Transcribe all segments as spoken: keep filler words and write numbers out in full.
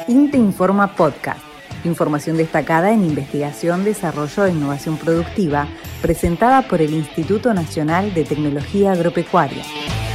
INTA Informa Podcast. Información destacada en investigación, desarrollo e innovación productiva, presentada por el Instituto Nacional de Tecnología Agropecuaria.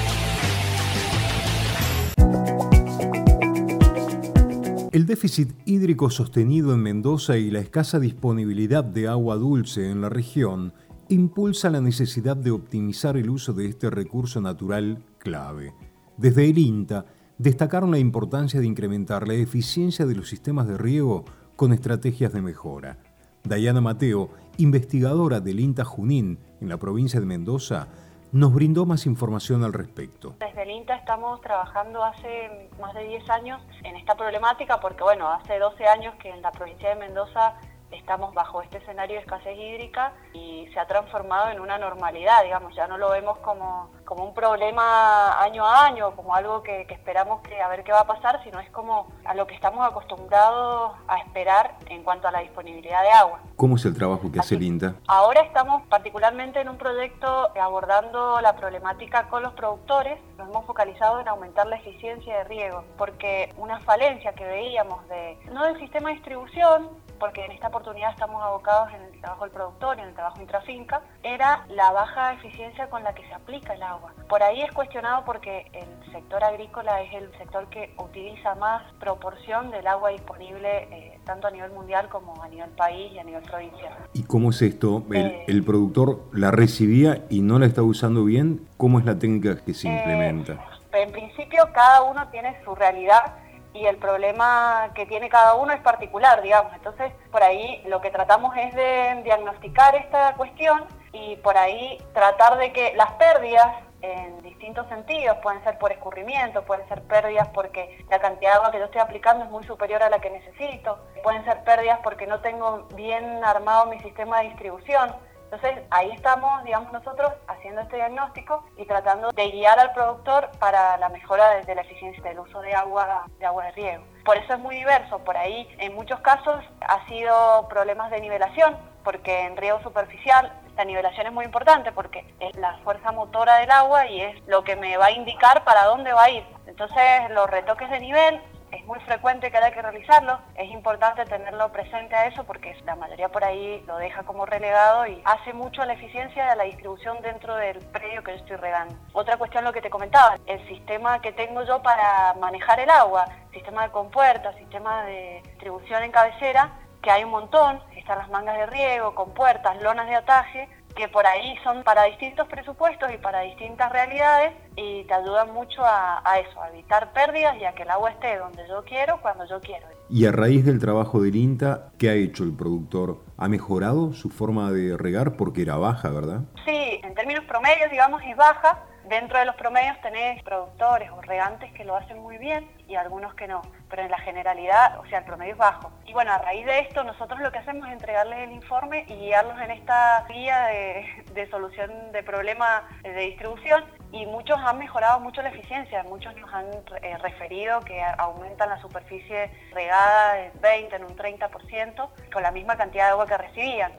El déficit hídrico sostenido en Mendoza y la escasa disponibilidad de agua dulce en la región impulsa la necesidad de optimizar el uso de este recurso natural clave. Desde el INTA destacaron la importancia de incrementar la eficiencia de los sistemas de riego con estrategias de mejora. Dayana Mateo, investigadora del INTA Junín en la provincia de Mendoza, nos brindó más información al respecto. Desde el INTA estamos trabajando hace más de diez años en esta problemática porque, bueno, hace doce años que en la provincia de Mendoza estamos bajo este escenario de escasez hídrica y se ha transformado en una normalidad, digamos, ya no lo vemos como, como un problema año a año, como algo que, que esperamos que a ver qué va a pasar, sino es como a lo que estamos acostumbrados a esperar en cuanto a la disponibilidad de agua. ¿Cómo es el trabajo que hace el INTA? Ahora estamos particularmente en un proyecto abordando la problemática con los productores. Nos hemos focalizado en aumentar la eficiencia de riego, porque una falencia que veíamos de no del sistema de distribución, porque en esta oportunidad estamos abocados en el trabajo del productor, en el trabajo intrafinca, era la baja eficiencia con la que se aplica el agua. Por ahí es cuestionado porque el sector agrícola es el sector que utiliza más proporción del agua disponible, eh, tanto a nivel mundial como a nivel país y a nivel provincial. ¿Y cómo es esto? ¿El, eh, el productor la recibía y no la está usando bien? ¿Cómo es la técnica que se implementa? Eh, en principio cada uno tiene su realidad y el problema que tiene cada uno es particular, digamos. Entonces, por ahí lo que tratamos es de diagnosticar esta cuestión y por ahí tratar de que las pérdidas en distintos sentidos, pueden ser por escurrimiento, pueden ser pérdidas porque la cantidad de agua que yo estoy aplicando es muy superior a la que necesito, pueden ser pérdidas porque no tengo bien armado mi sistema de distribución. Entonces ahí estamos, digamos, nosotros haciendo este diagnóstico y tratando de guiar al productor para la mejora de, de la eficiencia del uso de agua, de agua de riego. Por eso es muy diverso, por ahí en muchos casos ha sido problemas de nivelación, porque en riego superficial la nivelación es muy importante porque es la fuerza motora del agua y es lo que me va a indicar para dónde va a ir. Entonces los retoques de nivel es muy frecuente que haya que realizarlo, es importante tenerlo presente a eso porque la mayoría por ahí lo deja como relegado y hace mucho a la eficiencia de la distribución dentro del predio que yo estoy regando. Otra cuestión, lo que te comentaba, el sistema que tengo yo para manejar el agua, sistema de compuertas, sistema de distribución en cabecera, que hay un montón, están las mangas de riego, compuertas, lonas de ataje, que por ahí son para distintos presupuestos y para distintas realidades y te ayudan mucho a, a eso, a evitar pérdidas y a que el agua esté donde yo quiero, cuando yo quiero. Y a raíz del trabajo del INTA, ¿qué ha hecho el productor? ¿Ha mejorado su forma de regar porque era baja, verdad? Sí, en términos promedios, digamos, es baja. Dentro de los promedios tenés productores o regantes que lo hacen muy bien y algunos que no, pero en la generalidad, o sea, el promedio es bajo. Y bueno, a raíz de esto nosotros lo que hacemos es entregarles el informe y guiarlos en esta guía de, de solución de problemas de distribución y muchos han mejorado mucho la eficiencia, muchos nos han eh, referido que aumentan la superficie regada en veinte, en un treinta por ciento con la misma cantidad de agua que recibían.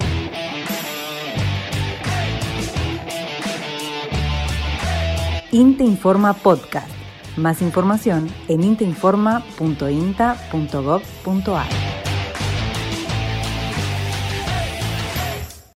INTA Informa Podcast. Más información en intainforma punto inta punto gov punto ar.